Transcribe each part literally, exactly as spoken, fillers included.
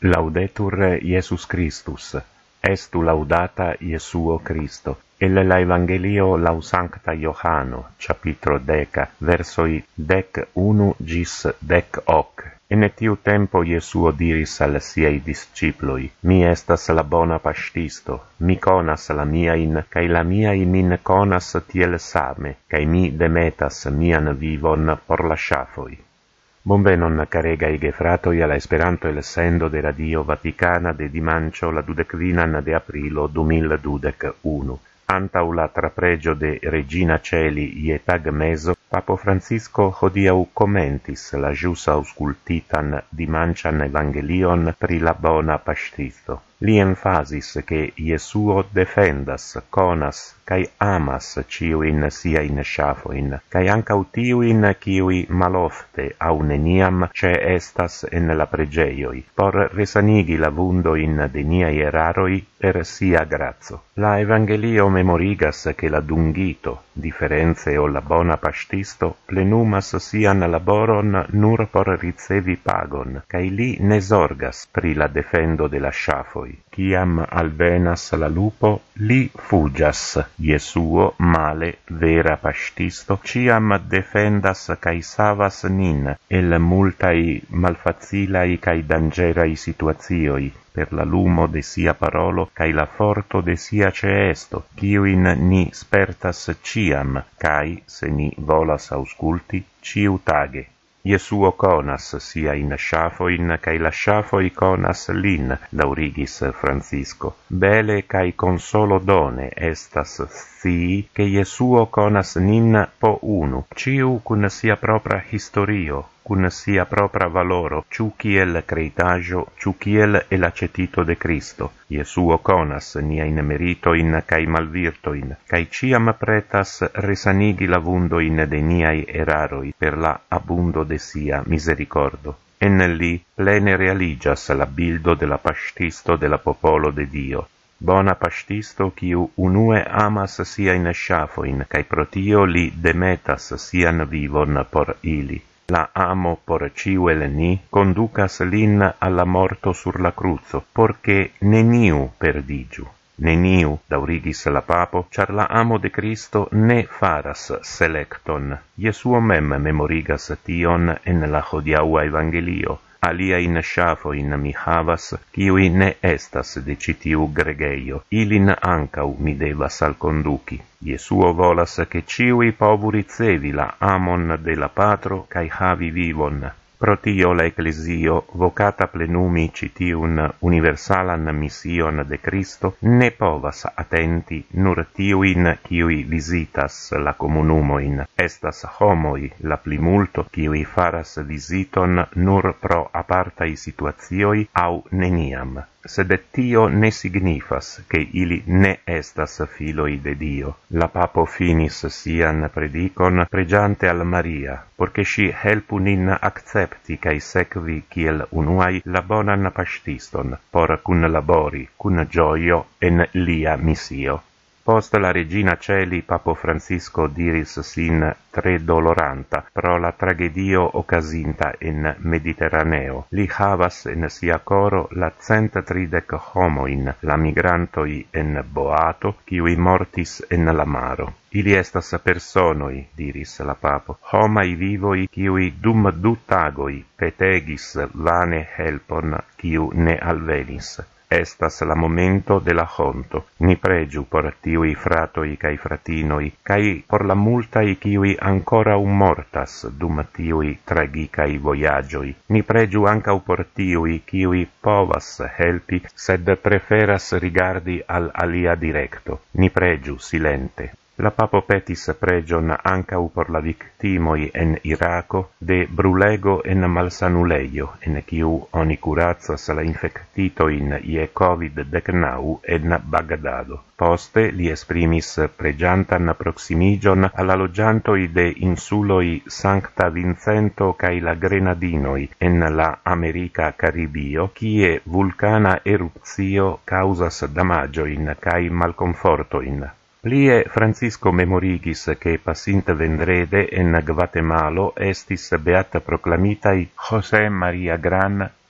Laudetur Iesus Christus, estu laudata Iesuo Christo. El la Evangelio lau Sancta Johano, capitro deca, versoi dec unu gis dec hoc. En tiu tempo Iesuo diris al siei disciploi, mi estas la bona pastisto, mi conas la miain, cae la miai min conas tiel same, cae mi demetas mian vivon por la ŝafoj. Bonvenon caregai gefratoi alla Esperanto el sendo de Radio Vaticana de dimancio la dudecvinan de aprilo du mil dudec unu. Antau la trapregio de Regina Celi ie tag meso, Papo Francisco hodiau commentis la jus auscultitan dimancian Evangelion pri la bona pastisto. Li emphasis che Iesuo defendas, conas, cae amas ciuin siain schafoin, cae ancau tiuin ciui malofte au neniam ce estas en la pregeioi, por resanigi la vundoin de niai eraroi per sia grazo. La Evangelio memorigas che la dungito, differenze o la bona pastisto, plenumas sian laboron nur por ricevi pagon, cae li ne sorgas pri la defendo de la sciafoi. Ciam alvenas la lupo, li fugas. Iesuo, male, vera pastisto, ciam defendas cae savas nin el multai malfacilai cae dangerai situatioi, per la lumo de sia parolo cae la forto de sia ceesto, ciuin ni spertas ciam, cae, se ni volas ausculti, ciu tage. Iesuo conas sia in schafoin, cae la schafoi conas lin, laurigis Francisco. Bele cae consolo done estas scii, che Iesuo conas nin po unu, ciu cun sia propra historio, cun sia propra valoro, ciu kiel creitajo, ciu kiel elacetito de Cristo. Iesuo conas niain meritoin cae malvirtoin, cae ciam pretas resanigi la vundoin de niai eraroi per la abundo de sia misericordo. En li plene realigas la bildo de la pastisto de la popolo de Dio. Bona pastisto quiu unue amas siain schafoin, cae protio li demetas sian vivon por ili. La amo por ciuel ni conducas lin alla morto sur la cruzo, porche neniu perdigiu. Neniu, daurigis la papo, char la amo de Cristo ne faras selecton. Iesuo mem memorigas tion en la hodiaua Evangelio. Alia in sciafo in mi havas, ciui ne estas de citiu gregeio, ilin ancau mi devas al conduci. Iesuo volas che ciui povu ricevi la amon de la patro cae havi vivon. Pro tio la Ecclesio, vocata plenumi citiun universalan mission de Cristo, ne povas attenti nur tiuin ciui visitas la comunumoin. Estas homoi la plimulto ciui faras visiton nur pro apartai situatioi au neniam. Sed tio ne signifas che ili ne estas filoi de Dio. La papo finis sian predicon pregiante al Maria, porche si helpu nin accepti cae sequi kiel unuai la bonan pastiston, por cun labori, cun gioio en lia missio. Post la Regina Celi, Papo Francisco diris sin tre doloranta pro la tragedio occasinta in Mediterraneo. Li havas en sia coro la cent tridec homoin, la migrantoi en Boato, ciui mortis en la maro. Ili estas personoi, diris la papo, homai vivoi ciui dum du tagoi petegis vane helpon ciu ne alvenis. Estas la momento de la honto. Ni pregiu por tiui fratoi cae fratinoi, cae por la multai ciui ancora un mortas dum tiui tragicai voyagioi. Ni pregiu ancau por tiui ciui povas helpi, sed preferas rigardi al alia directo. Ni pregiu silente. La papo petis pregion ancau por la victimoi en Iraco de brulego en malsanuleio, en ciu oni curacas la infectitoin ie covid decenau en Bagdado. Poste li esprimis pregiantan proximigion alla logiantoi de insuloi Sancta Vincento cae la Grenadinoi en la America Caribio, cie vulcana eruptio causas damagioin cae malconfortoin. Plie Francisco memorigis che passinte vendrede en Guatemalo estis beata proclamitai José María Gran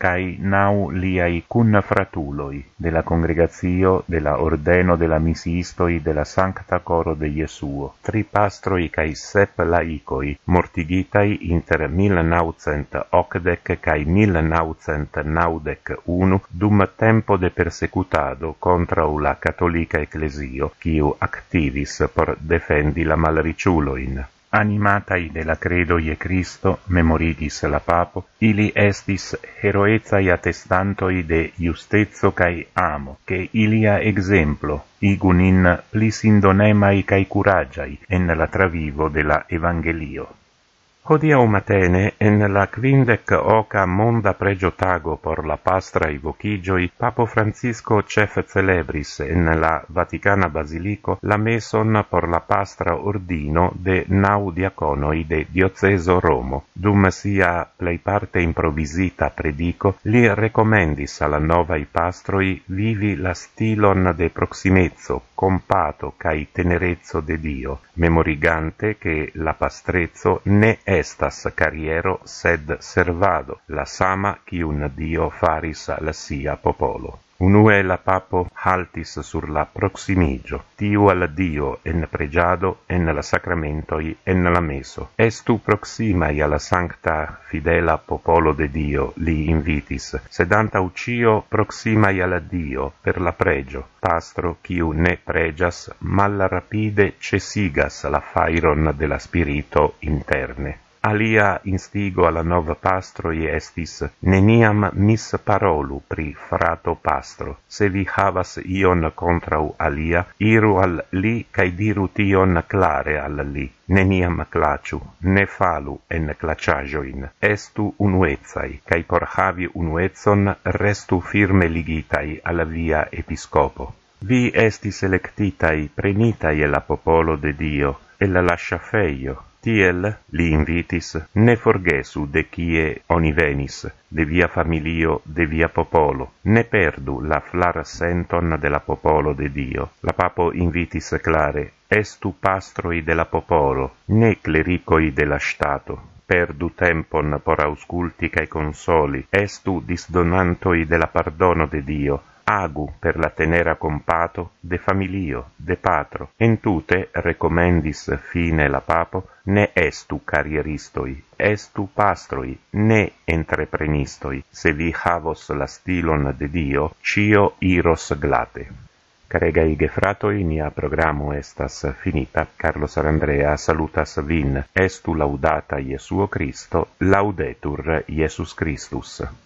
cae nau liai cun fratuloi, de la congregatio, de la ordeno de la misiistoi de la sancta coro de Jesuo, tri pastroi cae sep laicoi, mortigitai inter mil naucent octec cae mil naucent naudec unu dum tempo de persecutado contra la catholica ecclesio, quiu activis por defendi la malriciuloin. Animatai de la credo ie Cristo, memorigis la papo, ili estis heroezai attestantoi de justezzo cae amo, che ilia exemplo igun in plis indonemai cae curagiai en la travivo de la Evangelio. Hodiau matene, en la quindec oca monda pregio tago por la pastra i vocigioi, Papo Francisco cef celebris en la Vaticana Basilico la meson por la pastra ordino de nau diaconoi de Dioceso Romo. Dum sia plei parte improvisita predico, li recomendis alla novai pastroi vivi la stilon de proximezzo, compato cae tenerezzo de Dio, memorigante che la pastrezzo ne estas carriero sed servado, la sama quiun Dio faris al sia popolo. Unue la papo haltis sur la proximigio, tiu al Dio en pregiado, en la sacramentoi, en la meso. Estu proximai alla sancta fidela popolo de Dio, li invitis, sed antau cio proximai alla Dio per la pregio. Pastro, quiu ne pregias, mal rapide cesigas la fairon de la spirito interne. Alia instigo alla nova pastroi estis, neniam mis parolu pri frato pastro. Se vi havas ion contrau alia, iru al li cae diru tion clare al li. Neniam claciu, ne falu en claciagioin. Estu unuezai, cae por havi unuezon restu firme ligitai alla via episcopo. Vi estis electitai, prenitai e la popolo de Dio, e la lascia feio. Tiel, li invitis, ne forgesu de kie oni venis, de via familio, de via popolo, ne perdu la flar senton de la popolo de Dio. La papo invitis clare, estu pastroi de la popolo, ne clericoi de la stato. Perdu tempon por ausculti cae consoli, estu disdonantoi de la pardono de Dio, agu per la tenera compato de familio, de patro. Entute recomendis fine la papo, ne estu carrieristoi, estu pastroi, ne entreprenistoi. Se vi havos la stilon de Dio, cio iros glate. Caregai gefratoi, nia programo estas finita. Carlo Sarandrea salutas vin. Estu laudata Iesuo Christo, laudetur Iesus Christus.